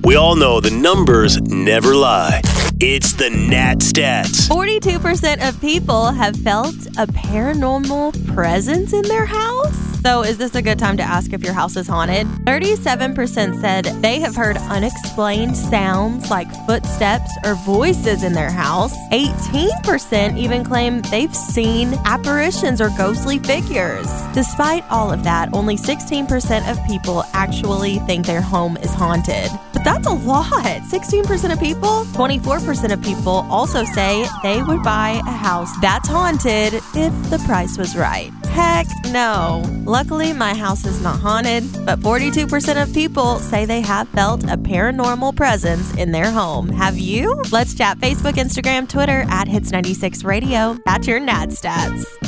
We all know the numbers never lie. It's the Nat Stats. 42% of people have felt a paranormal presence in their house. So is this a good time to ask if your house is haunted? 37% said they have heard unexplained sounds like footsteps or voices in their house. 18% even claim they've seen apparitions or ghostly figures. Despite all of that, only 16% of people actually think their home is haunted. But that's a lot. 16% of people. 24% of people also say they would buy a house that's haunted if the price was right. Heck no. Luckily, my house is not haunted, but 42% of people say they have felt a paranormal presence in their home. Have you? Let's chat Facebook, Instagram, Twitter @Hits96 Radio. That's your Nat Stats.